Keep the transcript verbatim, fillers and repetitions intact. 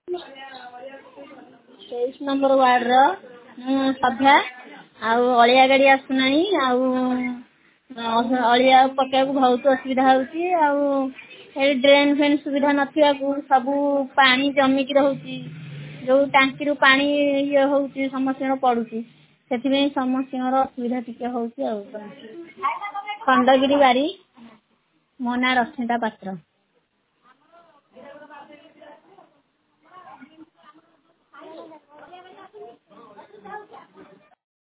ତେଇଶ ନମ୍ବର ୱାର୍ଡର ମୁଁ ସଭ୍ୟା। ଆଉ ଅଳିଆ ଗାଡି ଆସୁନାହିଁ, ଆଉ ଅଳିଆ ପକେଇବାକୁ ବହୁତ ଅସୁବିଧା ହଉଛି। ଆଉ ଏଇ ଡ୍ରେନ୍ ଫେନ୍ ସୁବିଧା ନଥିବାକୁ ସବୁ ପାଣି ଜମିକି ରହୁଛି, ଯୋଉ ଟାଙ୍କିରୁ ପାଣି ଇଏ ହଉଛି ସମସ୍ତଙ୍କର ପଡୁଛି, ସେଥିପାଇଁ ସମସ୍ତଙ୍କର ଅସୁବିଧା ଟିକେ ହଉଛି। ଆଉ ଖଣ୍ଡଗିରି ବାରି, ମୋ ନାଁ ରଶ୍ମିତା ପାତ୍ର।